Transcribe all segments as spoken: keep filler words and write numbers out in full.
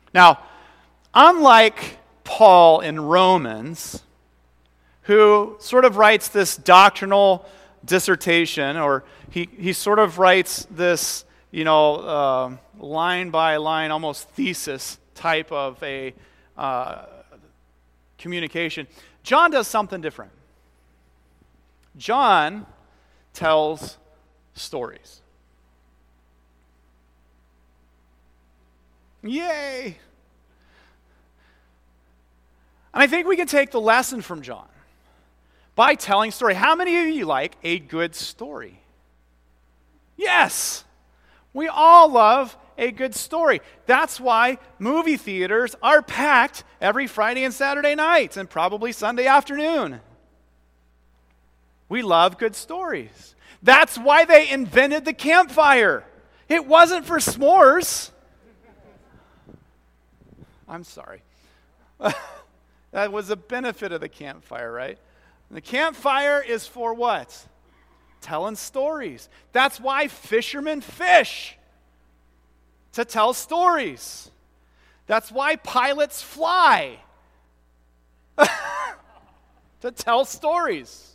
Now, unlike Paul in Romans, who sort of writes this doctrinal dissertation, or he, he sort of writes this, you know, uh, line by line, almost thesis type of a uh, communication, John does something different. John tells stories. Yay! And I think we can take the lesson from John by telling story. How many of you like a good story? Yes! We all love a good story. That's why movie theaters are packed every Friday and Saturday nights and probably Sunday afternoon. We love good stories. That's why they invented the campfire. It wasn't for s'mores. I'm sorry. That was a benefit of the campfire, right? The campfire is for what? Telling stories. That's why fishermen fish. To tell stories. That's why pilots fly. To tell stories.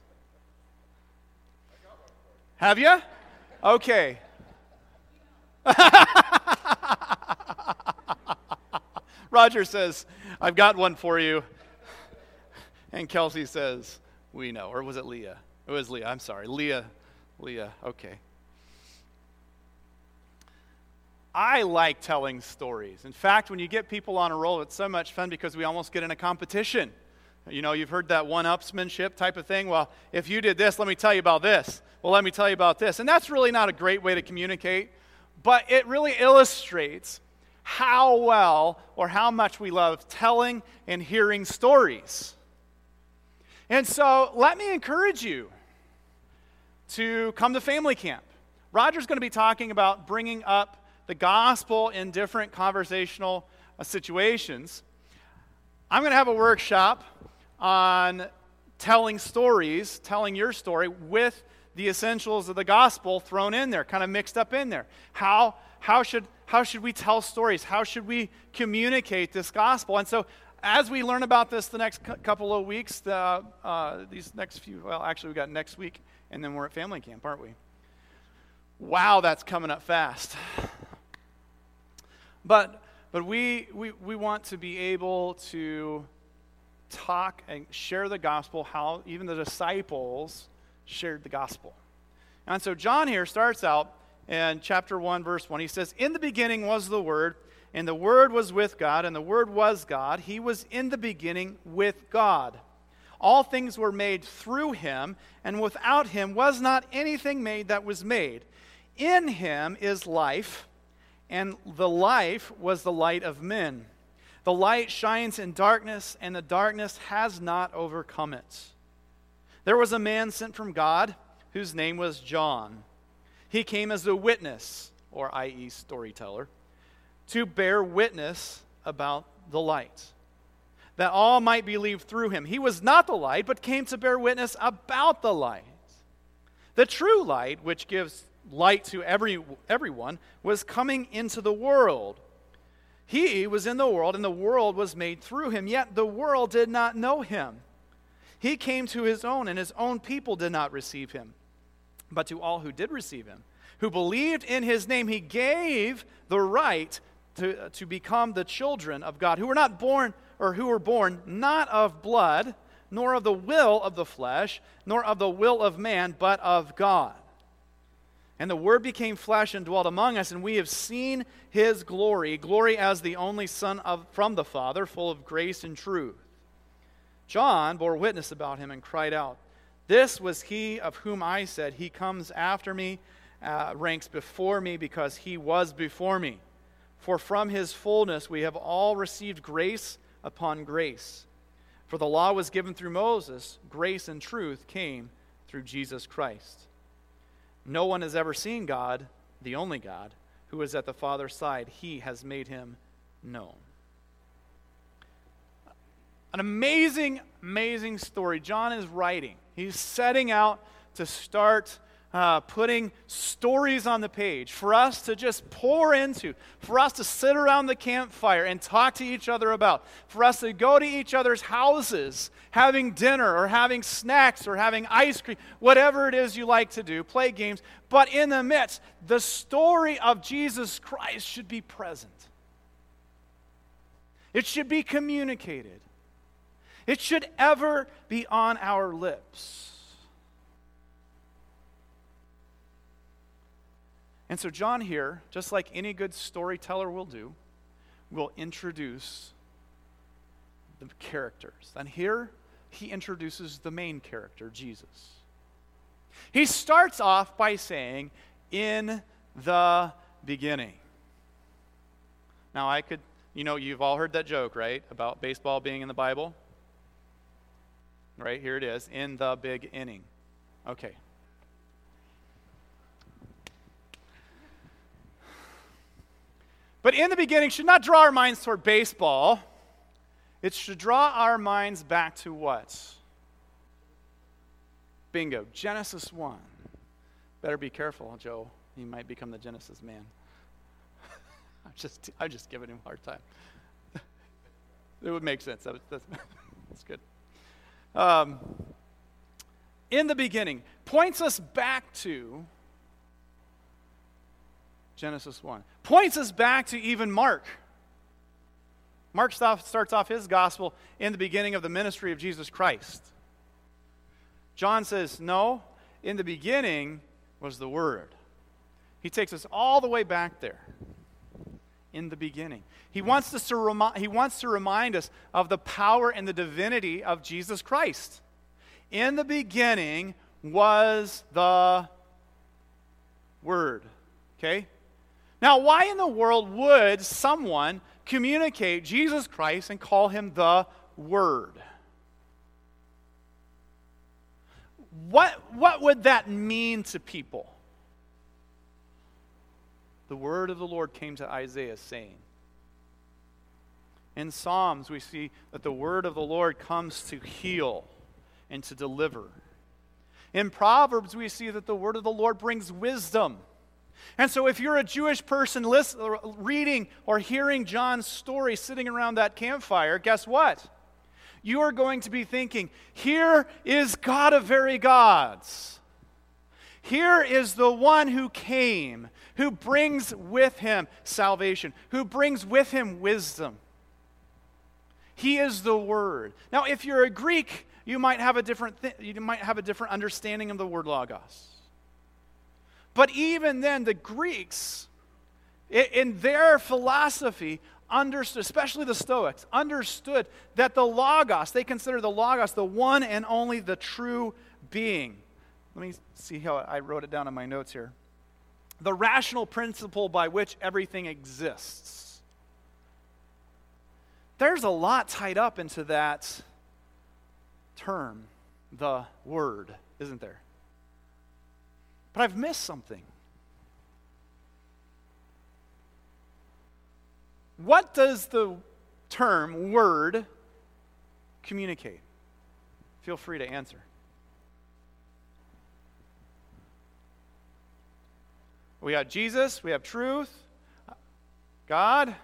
Have you? Okay. Roger says, I've got one for you. And Kelsey says, we know. Or was it Leah? It was Leah. I'm sorry. Leah. Leah. Okay. I like telling stories. In fact, when you get people on a roll, it's so much fun because we almost get in a competition. You know, you've heard that one-upsmanship type of thing. Well, if you did this, let me tell you about this. Well, let me tell you about this. And that's really not a great way to communicate, but it really illustrates how well or how much we love telling and hearing stories. And so let me encourage you to come to family camp. Roger's going to be talking about bringing up the gospel in different conversational uh, situations. I'm going to have a workshop on telling stories, telling your story with the essentials of the gospel thrown in there, kind of mixed up in there. How how should how should we tell stories? How should we communicate this gospel? And so as we learn about this the next cu- couple of weeks, the, uh, these next few, well, actually we got next week, and then we're at family camp, aren't we? Wow, that's coming up fast. But but we, we we want to be able to talk and share the gospel, how even the disciples shared the gospel. And so John here starts out in chapter one, verse one. He says, in the beginning was the Word, and the Word was with God, and the Word was God. He was in the beginning with God. All things were made through him, and without him was not anything made that was made. In him is life, and the life was the light of men. The light shines in darkness, and the darkness has not overcome it. There was a man sent from God whose name was John. He came as a witness, or that is storyteller, to bear witness about the light, that all might believe through him. He was not the light, but came to bear witness about the light. The true light, which gives light to every everyone, was coming into the world. He was in the world, and the world was made through him, yet the world did not know him. He came to his own, and his own people did not receive him. But to all who did receive him, who believed in his name, he gave the right to, to become the children of God, who were not born, or who were born not of blood, nor of the will of the flesh, nor of the will of man, but of God. And the Word became flesh and dwelt among us, and we have seen his glory, glory as the only Son of, from the Father, full of grace and truth. John bore witness about him and cried out, this was he of whom I said, he comes after me, uh, ranks before me, because he was before me. For from his fullness we have all received grace upon grace. For the law was given through Moses, grace and truth came through Jesus Christ. No one has ever seen God, the only God, who is at the Father's side. He has made him known. An amazing, amazing story John is writing. He's setting out to start uh, putting stories on the page for us to just pour into, for us to sit around the campfire and talk to each other about, for us to go to each other's houses, having dinner or having snacks or having ice cream, whatever it is you like to do, play games. But in the midst, the story of Jesus Christ should be present. It should be communicated. It should ever be on our lips. And so John here, just like any good storyteller will do, will introduce the characters. And here he introduces the main character, Jesus. He starts off by saying, "In the beginning." Now I could, you know, you've all heard that joke, right? About baseball being in the Bible. Right, here it is, in the big inning. Okay. But in the beginning should not draw our minds toward baseball. It should draw our minds back to what? Bingo, Genesis one. Better be careful, Joe. He might become the Genesis man. I'm just, I'm just giving him a hard time. It would make sense. That was, that's, that's good. Um, in the beginning points us back to Genesis one. Points us back to even Mark. Mark starts off his gospel in the beginning of the ministry of Jesus Christ. John says, no, in the beginning was the Word. He takes us all the way back there. In the beginning. He wants us to remi- he wants to remind us of the power and the divinity of Jesus Christ. In the beginning was the Word. Okay? Now, why in the world would someone communicate Jesus Christ and call him the Word? What, what would that mean to people? The word of the Lord came to Isaiah saying. In Psalms, we see that the word of the Lord comes to heal and to deliver. In Proverbs, we see that the word of the Lord brings wisdom. And so if you're a Jewish person listen, reading or hearing John's story sitting around that campfire, guess what? You are going to be thinking, here is God of very gods. Here is the one who came, who brings with him salvation, who brings with him wisdom. He is the Word. Now, if you're a Greek, you might have a different th- you might have a different understanding of the word logos. But even then, the Greeks, in, in their philosophy, understood, especially the Stoics, understood that the logos, they consider the logos the one and only the true being. Let me see how I wrote it down in my notes here. The rational principle by which everything exists. There's a lot tied up into that term, the Word, isn't there? But I've missed something. What does the term Word communicate? Feel free to answer. We have Jesus, we have truth, God.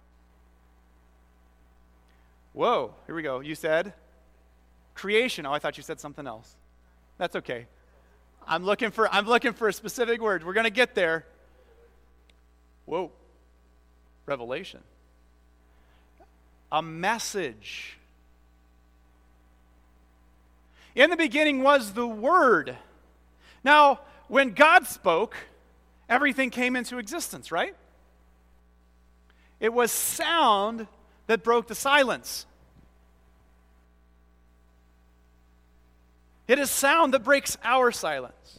Whoa, here we go. You said creation. Oh, I thought you said something else. That's okay. I'm looking for I'm looking for a specific word. We're going to get there. Whoa. Revelation. A message. In the beginning was the Word. Now, when God spoke, everything came into existence, right? It was sound that broke the silence. It is sound that breaks our silence.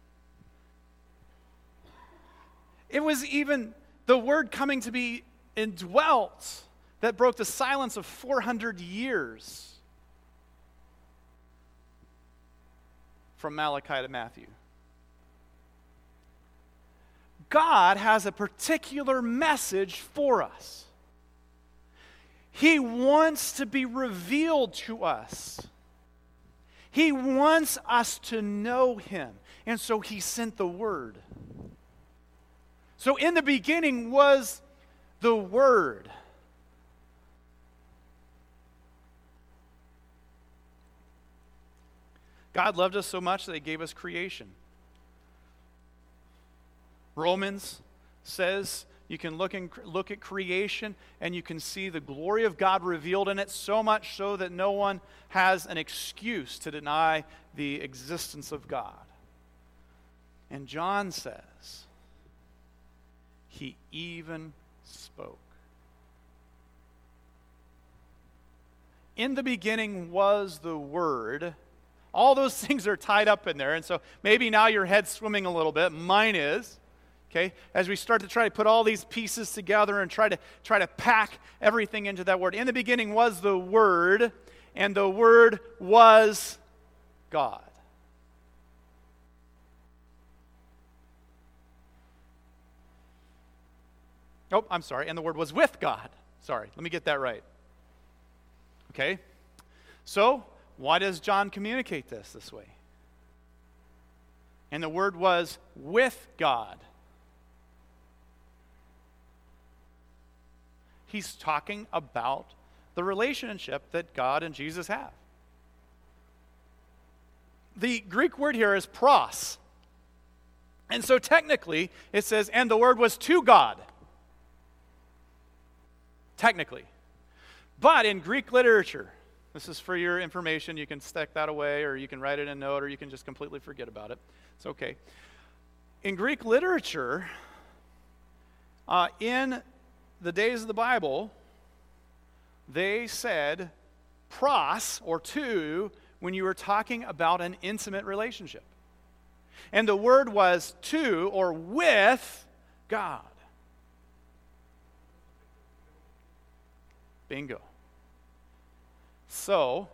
It was even the Word coming to be indwelt that broke the silence of four hundred years from Malachi to Matthew. God has a particular message for us. He wants to be revealed to us. He wants us to know Him. and so he sent the Word. So in the beginning was the Word. God loved us so much that he gave us creation. Romans says you can look, in, look at creation and you can see the glory of God revealed in it, so much so that no one has an excuse to deny the existence of God. And John says, he even spoke. In the beginning was the Word. All those things are tied up in there. And so maybe now your head's swimming a little bit. Mine is. Okay? As we start to try to put all these pieces together and try to try to pack everything into that word. In the beginning was the Word, and the Word was God. Oh, I'm sorry. And the Word was with God. Sorry, let me get that right. Okay? So, why does John communicate this this way? And the Word was with God. He's talking about the relationship that God and Jesus have. The Greek word here is pros. And so technically, it says, and the Word was to God. Technically. But in Greek literature, this is for your information, you can stick that away, or you can write it in a note, or you can just completely forget about it. It's okay. In Greek literature, uh, in the days of the Bible, they said pros, or to, when you were talking about an intimate relationship. And the word was to, or with, God. Bingo. So,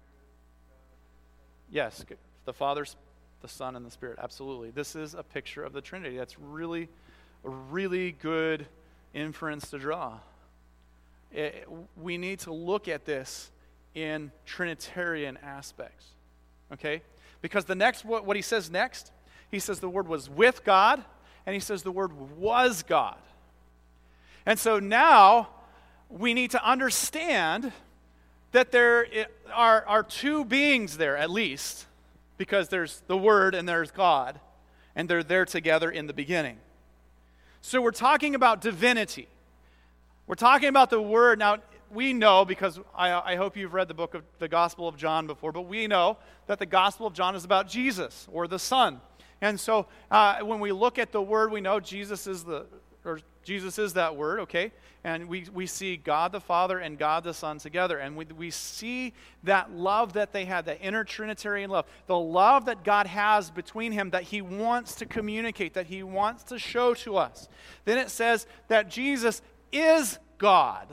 yes, the Father, the Son, and the Spirit, absolutely. This is a picture of the Trinity. That's really, a really good inference to draw. It, we need to look at this in Trinitarian aspects, okay? Because the next, what, what he says next, he says the Word was with God, and he says the Word was God. And so now, we need to understand that there are, are two beings there, at least, because there's the Word and there's God, and they're there together in the beginning. So we're talking about divinity. We're talking about the Word. Now, we know, because I, I hope you've read the book of the Gospel of John before, but we know that the Gospel of John is about Jesus, or the Son. And so uh, when we look at the Word, we know Jesus is the or Jesus is that Word, okay? And we, we see God the Father and God the Son together. And we, we see that love that they had, that inner Trinitarian love, the love that God has between him that he wants to communicate, that he wants to show to us. Then it says that Jesus is God.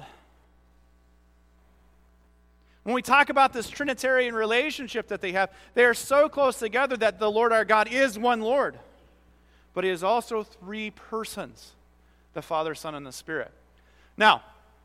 When we talk about this Trinitarian relationship that they have, they are so close together that the Lord our God is one Lord. But he is also three persons. The Father, Son, and the Spirit. Now,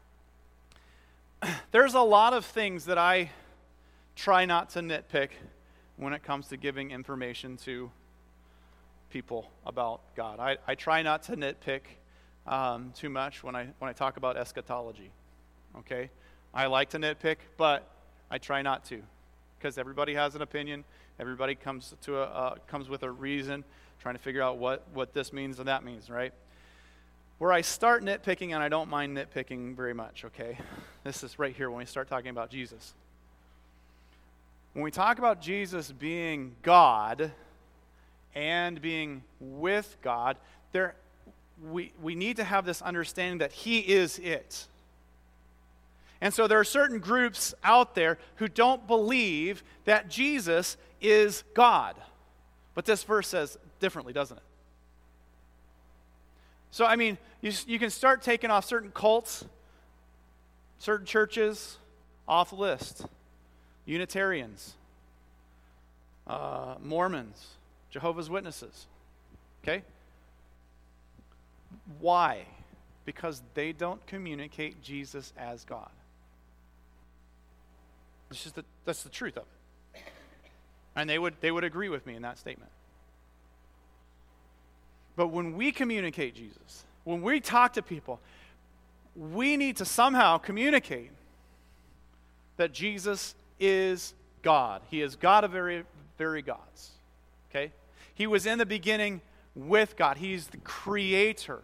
there's a lot of things that I try not to nitpick when it comes to giving information to people about God. I, I try not to nitpick um, too much when I when I talk about eschatology. Okay? I like to nitpick, but I try not to, because everybody has an opinion. Everybody comes to a uh, comes with a reason, trying to figure out what, what this means and that means, right? Where I start nitpicking, and I don't mind nitpicking very much, okay? This is right here when we start talking about Jesus. When we talk about Jesus being God and being with God, there we, we need to have this understanding that he is it. And so there are certain groups out there who don't believe that Jesus is God. But this verse says differently, doesn't it? So, I mean, you, you can start taking off certain cults, certain churches off the list. Unitarians, uh, Mormons, Jehovah's Witnesses. Okay? Why? Because they don't communicate Jesus as God. It's just the, that's the truth of it. And they would they would agree with me in that statement. But when we communicate Jesus, when we talk to people, we need to somehow communicate that Jesus is God. He is God of very, very gods. Okay? He was in the beginning with God. He's the creator.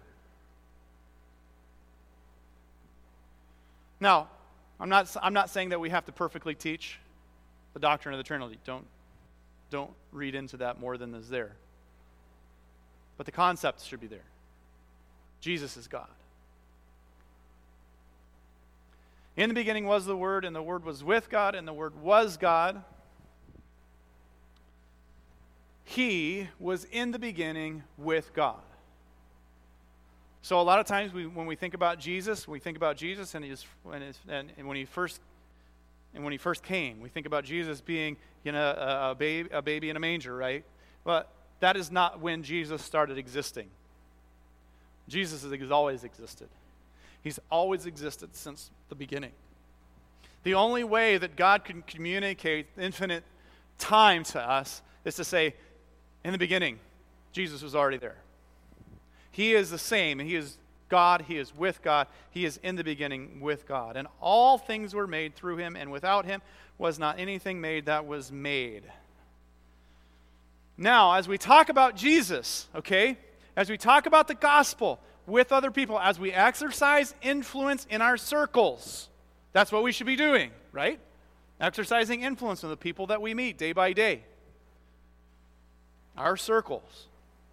Now, I'm not, I'm not saying that we have to perfectly teach the doctrine of the Trinity. Don't, don't read into that more than is there. But the concept should be there. Jesus is God. In the beginning was the Word, and the Word was with God, and the Word was God. He was in the beginning with God. So a lot of times we, when we think about Jesus, we think about Jesus and, his, and, his, and, and when he first and when he first came, we think about Jesus being, you know, a, a, baby, a baby in a manger, right? But that is not when Jesus started existing. Jesus has always existed. He's always existed since the beginning. The only way that God can communicate infinite time to us is to say, in the beginning, Jesus was already there. He is the same. He is God. He is with God. He is in the beginning with God. And all things were made through him, and without him was not anything made that was made. Now, as we talk about Jesus, okay, as we talk about the gospel with other people, as we exercise influence in our circles, that's what we should be doing, right? Exercising influence on the people that we meet day by day. Our circles.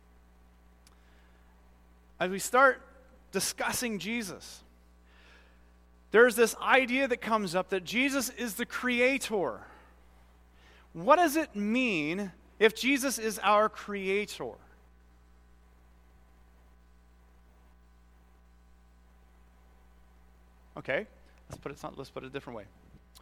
As we start discussing Jesus, there's this idea that comes up that Jesus is the creator. What does it mean if Jesus is our creator? Okay, let's put it, let's put it a different way.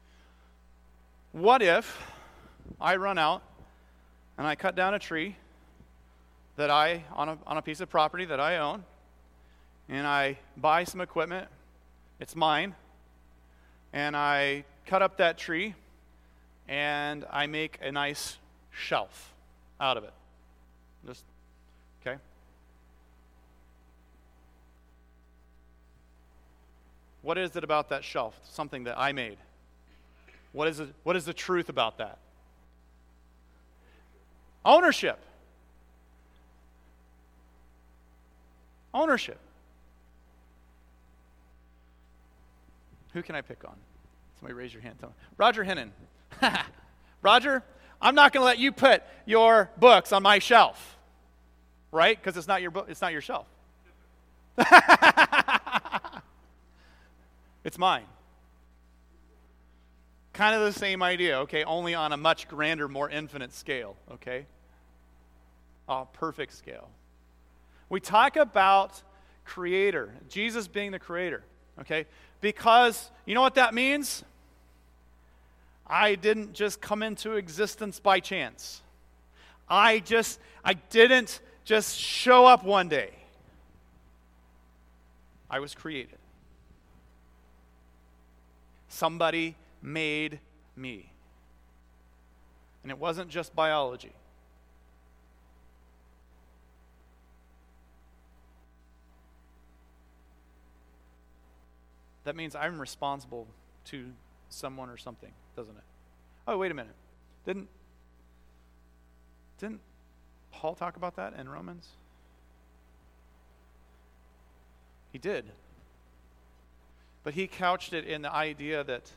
What if I run out and I cut down a tree that I, on a, on a piece of property that I own, and I buy some equipment, it's mine, and I cut up that tree, and I make a nice shelf out of it. Just, okay? What is it about that shelf? Something that I made. What is it, what is the truth about that? Ownership. Ownership. Who can I pick on? Somebody raise your hand. Tell me. Roger Hennon. Roger, I'm not going to let you put your books on my shelf, right? Because it's not your book. It's not your shelf. It's mine. Kind of the same idea, okay? Only on a much grander, more infinite scale, okay? A perfect scale. We talk about creator, Jesus being the creator, okay? Because, you know what that means? I didn't just come into existence by chance. I just, I didn't just show up one day. I was created. Somebody made me. And it wasn't just biology. That means I'm responsible to someone or something, doesn't it? Oh, wait a minute. Didn't, didn't Paul talk about that in Romans? He did. But he couched it in the idea that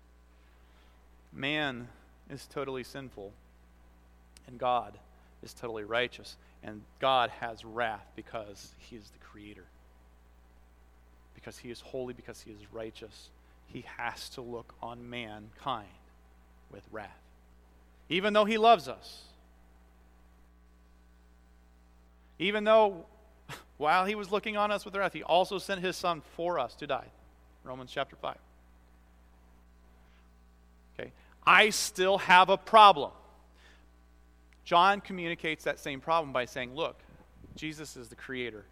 man is totally sinful and God is totally righteous, and God has wrath because he is the creator. Because he is holy, because he is righteous, he has to look on mankind with wrath. Even though he loves us. Even though while he was looking on us with wrath, he also sent his son for us to die. Romans chapter five. Okay. I still have a problem. John communicates that same problem by saying, look, Jesus is the creator.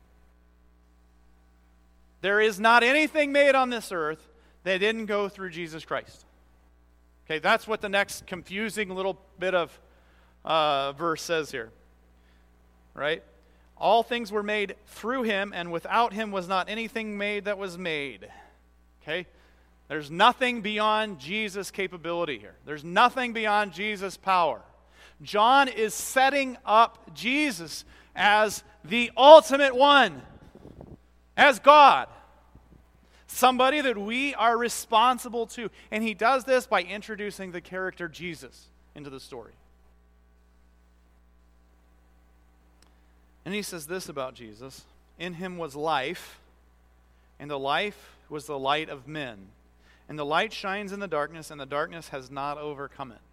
There is not anything made on this earth that didn't go through Jesus Christ. Okay, that's what the next confusing little bit of uh, verse says here. Right? All things were made through him, and without him was not anything made that was made. Okay? There's nothing beyond Jesus' capability here. There's nothing beyond Jesus' power. John is setting up Jesus as the ultimate one, as God. Somebody that we are responsible to. And he does this by introducing the character Jesus into the story. And he says this about Jesus: in him was life, and the life was the light of men. And the light shines in the darkness, and the darkness has not overcome it.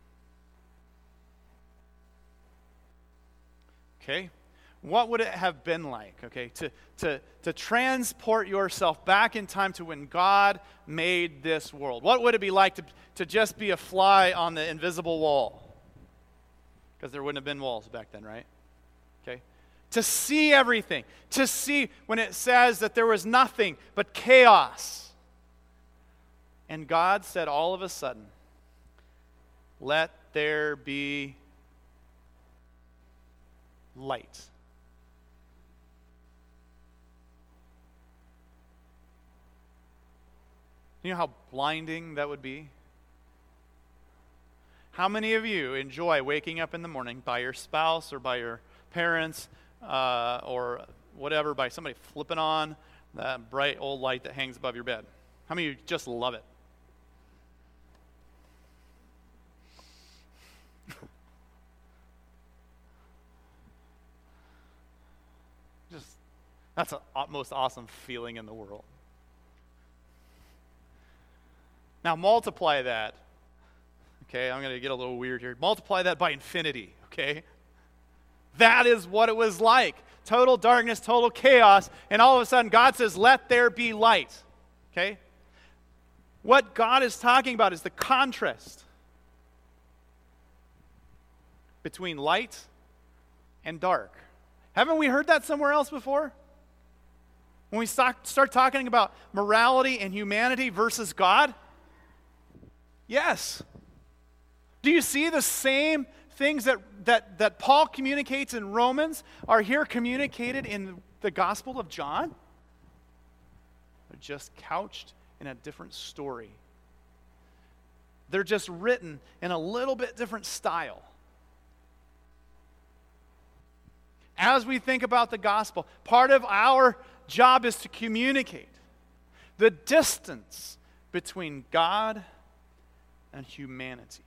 Okay? What would it have been like, okay, to, to, to transport yourself back in time to when God made this world? What would it be like to, to just be a fly on the invisible wall? Because there wouldn't have been walls back then, right? Okay? To see everything. To see when it says that there was nothing but chaos. And God said all of a sudden, let there be light. You know how blinding that would be? How many of you enjoy waking up in the morning by your spouse or by your parents uh, or whatever, by somebody flipping on that bright old light that hangs above your bed? How many of you just love it? Just, that's the most awesome feeling in the world. Now multiply that. Okay, I'm going to get a little weird here. Multiply that by infinity, okay? That is what it was like. Total darkness, total chaos, and all of a sudden God says, let there be light, okay? What God is talking about is the contrast between light and dark. Haven't we heard that somewhere else before? When we start, start talking about morality and humanity versus God? Yes. Do you see the same things that, that, that Paul communicates in Romans are here communicated in the Gospel of John? They're just couched in a different story. They're just written in a little bit different style. As we think about the gospel, part of our job is to communicate the distance between God and humanity.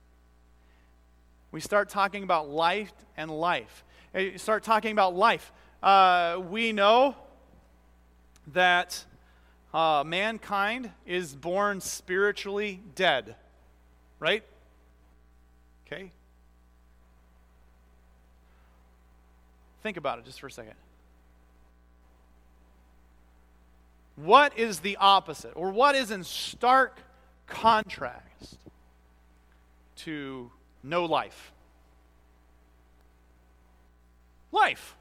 We start talking about life and life. You start talking about life. Uh, we know that uh, mankind is born spiritually dead, right? Okay? Think about it just for a second. What is the opposite, or what is in stark contrast to no life? Life.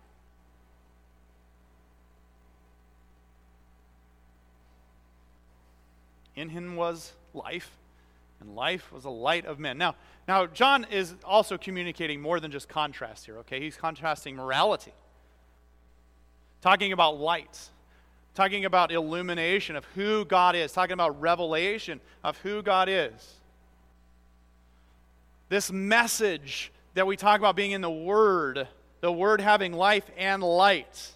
In him was life, and life was a light of men. Now, now John is also communicating more than just contrast here, okay? He's contrasting morality. Talking about light. Talking about illumination of who God is. Talking about revelation of who God is. This message that we talk about being in the Word, the Word having life and light.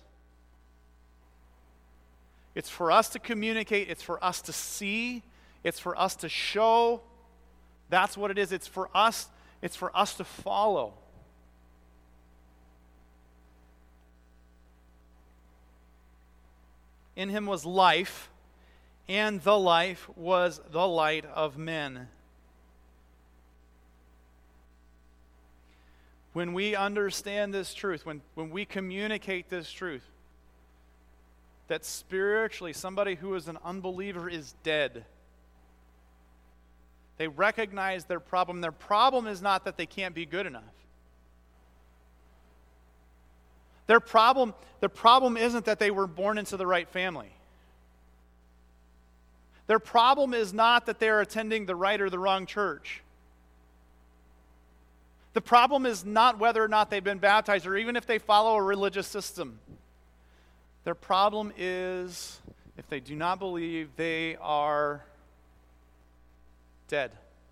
It's for us to communicate. It's for us to see. It's for us to show. That's what it is. It's for us. It's for us to follow. In him was life, and the life was the light of men. When we understand this truth, when, when we communicate this truth, that spiritually somebody who is an unbeliever is dead. They recognize their problem. Their problem is not that they can't be good enough. Their problem, their problem isn't that they were born into the right family. Their problem is not that they're attending the right or the wrong church. The problem is not whether or not they've been baptized or even if they follow a religious system. Their problem is if they do not believe, they are dead.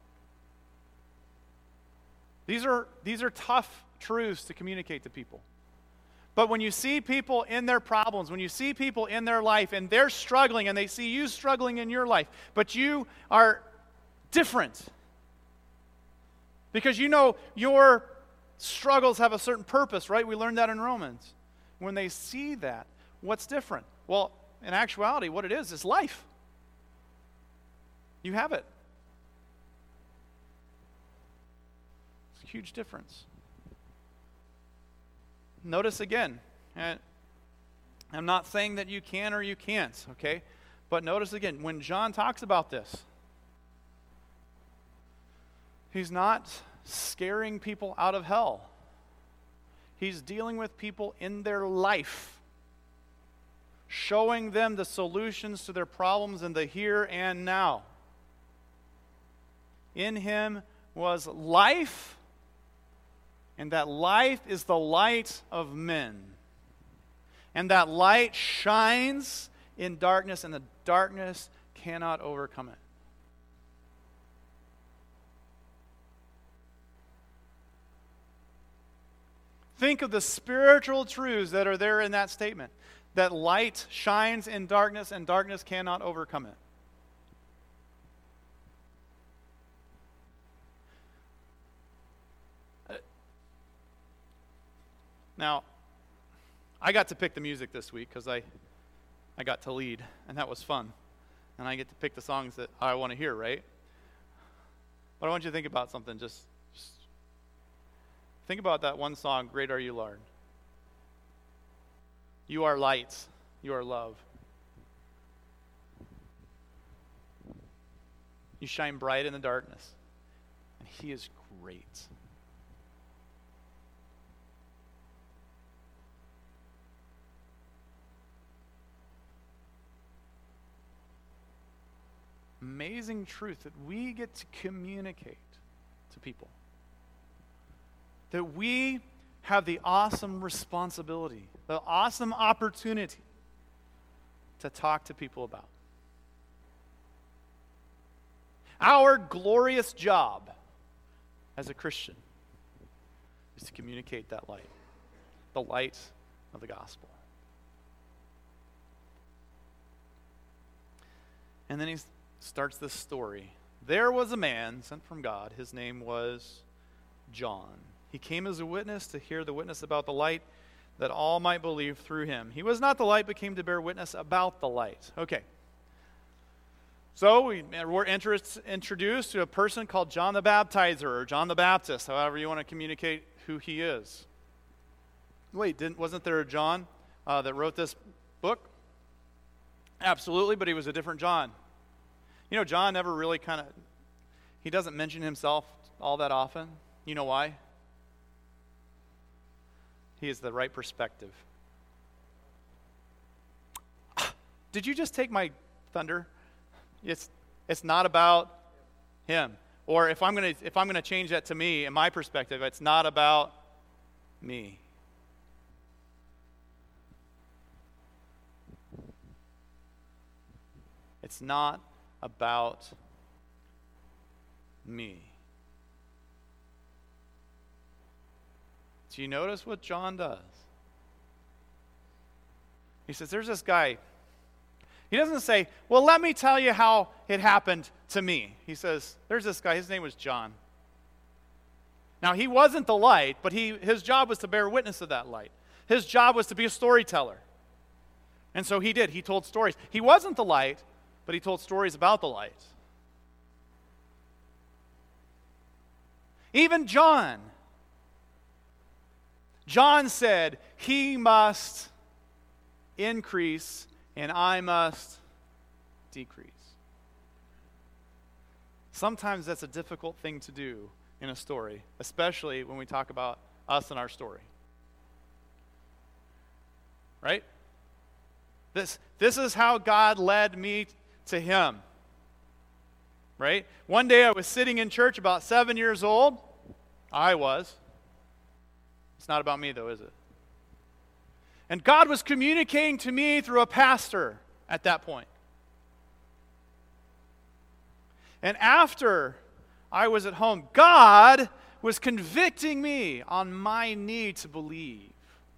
These are, these are tough truths to communicate to people. But when you see people in their problems, when you see people in their life and they're struggling and they see you struggling in your life, but you are different because you know your struggles have a certain purpose, right? We learned that in Romans. When they see that, what's different? Well, in actuality, what it is is life. You have it. It's a huge difference. Notice again, and I'm not saying that you can or you can't, okay? But notice again, when John talks about this, he's not scaring people out of hell. He's dealing with people in their life, showing them the solutions to their problems in the here and now. In him was life, and that life is the light of men. And that light shines in darkness, and the darkness cannot overcome it. Think of the spiritual truths that are there in that statement. That light shines in darkness, and darkness cannot overcome it. Now, I got to pick the music this week because I, I got to lead, and that was fun. And I get to pick the songs that I want to hear, right? But I want you to think about something. Just, just think about that one song, Great Are You, Lord. You are light. You are love. You shine bright in the darkness. And he is great. Amazing truth that we get to communicate to people. That we have the awesome responsibility, the awesome opportunity to talk to people about. Our glorious job as a Christian is to communicate that light, the light of the gospel. And then he starts this story. There was a man sent from God. His name was John. He came as a witness to hear the witness about the light, that all might believe through him. He was not the light, but came to bear witness about the light. Okay. So we, we're introduced to a person called John the Baptizer, or John the Baptist, however you want to communicate who he is. Wait, didn't wasn't there a John uh, that wrote this book? Absolutely, but he was a different John. You know, John never really kind of, he doesn't mention himself all that often. You know why? He has the right perspective. Did you just take my thunder? It's it's not about him. Or if I'm gonna if I'm gonna change that to me in my perspective, it's not about me. It's not about me. Do you notice what John does? He says, there's this guy. He doesn't say, well, let me tell you how it happened to me. He says, there's this guy. His name was John. Now, he wasn't the light, but he his job was to bear witness of that light. His job was to be a storyteller. And so he did. He told stories. He wasn't the light, but he told stories about the light. Even John. John said, he must increase and I must decrease. Sometimes that's a difficult thing to do in a story, especially when we talk about us and our story. Right? This, this is how God led me to him. Right? One day I was sitting in church about seven years old, I was. It's not about me, though, is it? And God was communicating to me through a pastor at that point. And after I was at home, God was convicting me on my need to believe.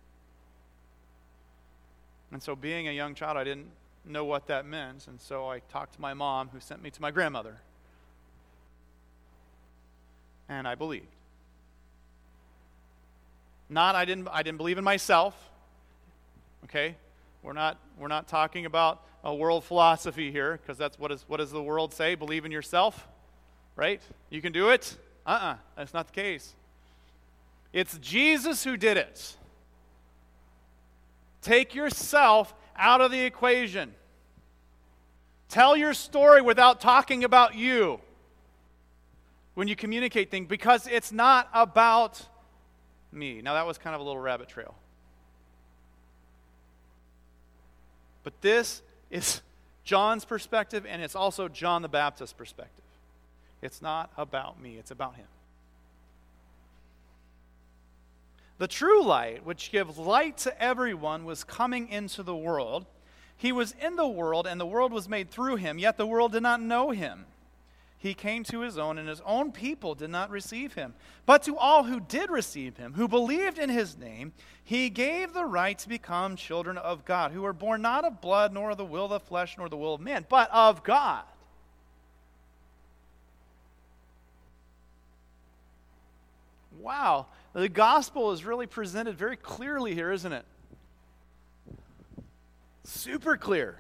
And so being a young child, I didn't know what that meant. And so I talked to my mom, who sent me to my grandmother. And I believed. Not I didn't I didn't believe in myself. Okay? We're not we're not talking about a world philosophy here, because that's what is what does the world say? Believe in yourself, right? You can do it? Uh-uh. That's not the case. It's Jesus who did it. Take yourself out of the equation. Tell your story without talking about you when you communicate things, because it's not about me. Now, that was kind of a little rabbit trail. But this is John's perspective, and it's also John the Baptist's perspective. It's not about me, it's about him. The true light, which gives light to everyone, was coming into the world. He was in the world, and the world was made through him, yet the world did not know him. He came to his own, and his own people did not receive him. But to all who did receive him, who believed in his name, he gave the right to become children of God, who were born not of blood, nor of the will of the flesh, nor the will of man, but of God. Wow, the gospel is really presented very clearly here, isn't it? Super clear.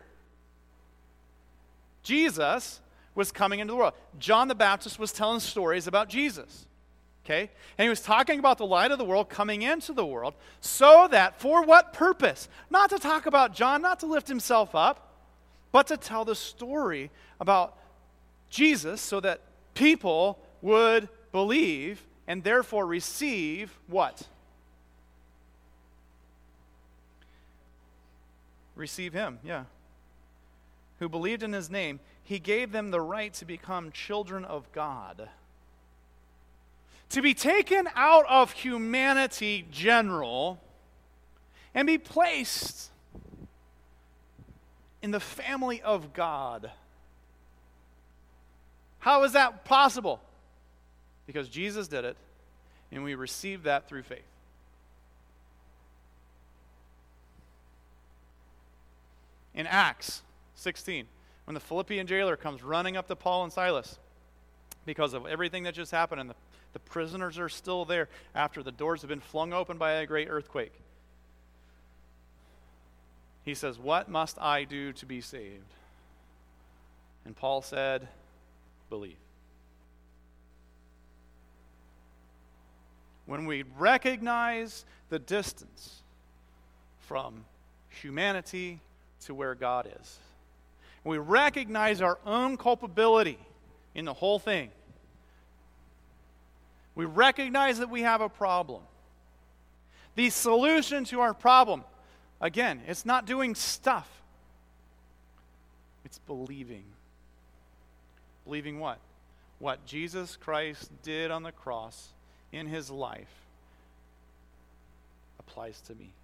Jesus was coming into the world. John the Baptist was telling stories about Jesus. Okay? And he was talking about the light of the world coming into the world, so that, for what purpose? Not to talk about John, not to lift himself up, but to tell the story about Jesus so that people would believe and therefore receive what? Receive him, yeah. Who believed in his name. He gave them the right to become children of God. To be taken out of humanity general and be placed in the family of God. How is that possible? Because Jesus did it, and we receive that through faith. In Acts sixteen, when the Philippian jailer comes running up to Paul and Silas because of everything that just happened, and the, the prisoners are still there after the doors have been flung open by a great earthquake. He says, "What must I do to be saved?" And Paul said, "Believe." When we recognize the distance from humanity to where God is, we recognize our own culpability in the whole thing. We recognize that we have a problem. The solution to our problem, again, it's not doing stuff. It's believing. Believing what? What Jesus Christ did on the cross in his life applies to me.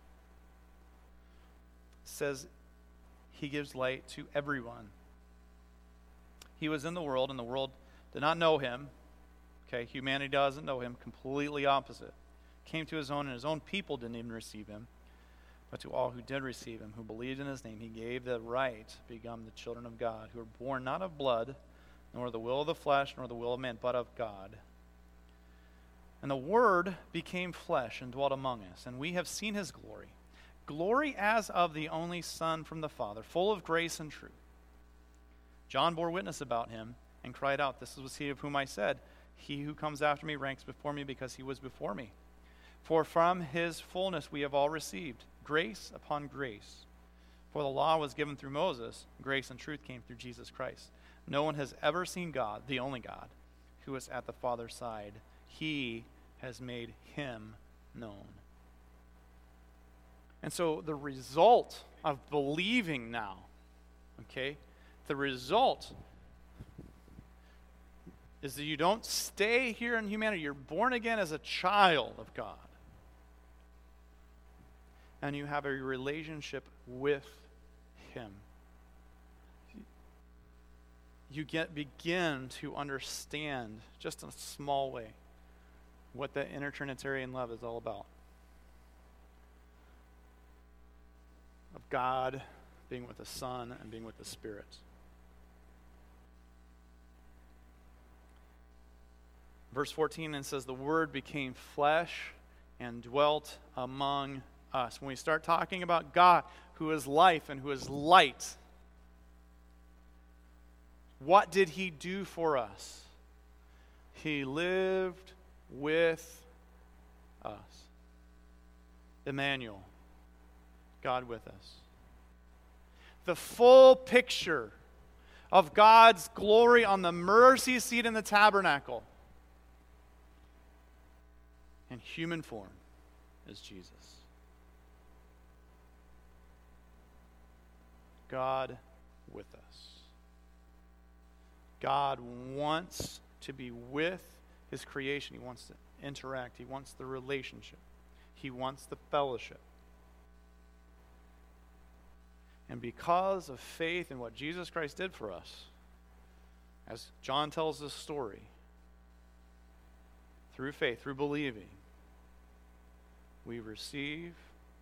It says he gives light to everyone. He was in the world, and the world did not know him. Okay, humanity doesn't know him. Completely opposite. Came to his own, and his own people didn't even receive him. But to all who did receive him, who believed in his name, he gave the right to become the children of God, who were born not of blood, nor the will of the flesh, nor the will of man, but of God. And the Word became flesh and dwelt among us, and we have seen his glory. Glory as of the only Son from the Father, full of grace and truth. John bore witness about him and cried out, "This was he of whom I said, he who comes after me ranks before me because he was before me. For from his fullness we have all received grace upon grace. For the law was given through Moses, grace and truth came through Jesus Christ. No one has ever seen God, the only God, who is at the Father's side. He has made him known." And so the result of believing now, okay, the result is that you don't stay here in humanity. You're born again as a child of God. And you have a relationship with him. You get begin to understand, just in a small way, what the intertrinitarian love is all about. Of God being with the Son and being with the Spirit. Verse fourteen, and says, the Word became flesh and dwelt among us. When we start talking about God, who is life and who is light, what did he do for us? He lived with us. Emmanuel, God with us. The full picture of God's glory on the mercy seat in the tabernacle in human form is Jesus. God with us. God wants to be with his creation. He wants to interact. He wants the relationship. He wants the fellowship. And because of faith in what Jesus Christ did for us, as John tells this story, through faith, through believing, we receive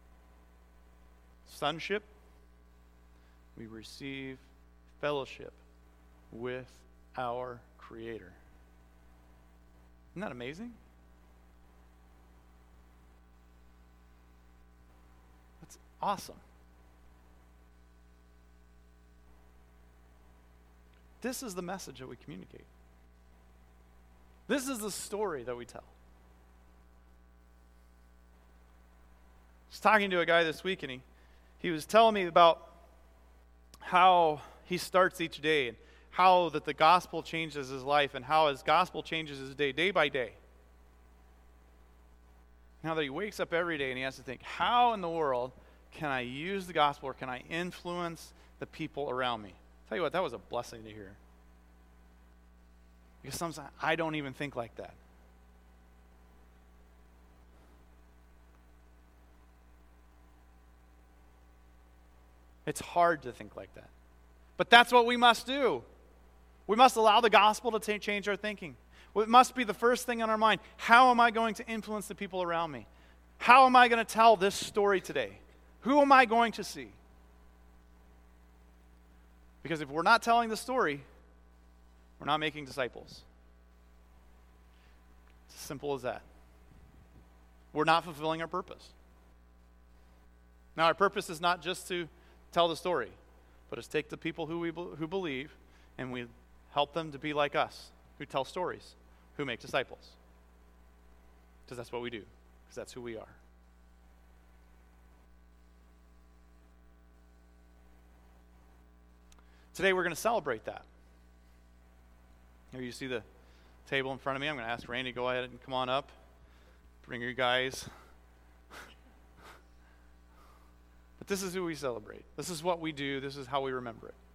sonship, we receive fellowship with our Creator. Isn't that amazing? That's awesome. This is the message that we communicate. This is the story that we tell. I was talking to a guy this week, and he, he was telling me about how he starts each day, and how that the gospel changes his life, and how his gospel changes his day, day by day. Now that he wakes up every day and he has to think, how in the world can I use the gospel, or can I influence the people around me? Tell you what, that was a blessing to hear. Because sometimes I don't even think like that. It's hard to think like that. But that's what we must do. We must allow the gospel to t- change our thinking. Well, it must be the first thing on our mind. How am I going to influence the people around me? How am I going to tell this story today? Who am I going to see? Because if we're not telling the story, we're not making disciples. It's as simple as that. We're not fulfilling our purpose. Now, our purpose is not just to tell the story, but it's take the people who we who believe, and we help them to be like us, who tell stories, who make disciples. Because that's what we do, because that's who we are. Today we're going to celebrate that. Here you see the table in front of me. I'm going to ask Randy to go ahead and come on up. Bring your guys. But this is who we celebrate. This is what we do. This is how we remember it.